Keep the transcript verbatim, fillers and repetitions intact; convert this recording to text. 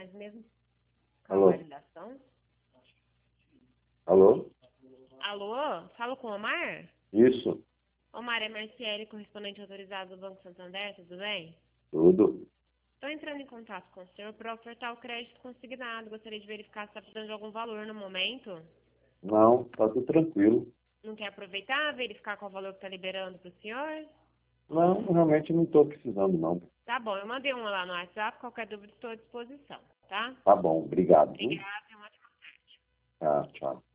mas mesmo com a Alô? validação. Alô? Alô? Falo com o Omar? Isso, Omar, é Marciele, correspondente autorizado do Banco Santander, tudo bem? tudo. Estou entrando em contato com o senhor para ofertar o crédito consignado. Gostaria de verificar se está precisando de algum valor no momento. Não, tá tudo tranquilo. Não quer aproveitar, verificar qual valor que está liberando para o senhor? Não, realmente não estou precisando, não. Tá bom, eu mandei um lá no WhatsApp, qualquer dúvida estou à disposição, tá? Tá bom, obrigado. Viu? Obrigada e uma ótima tarde. Tá, tchau.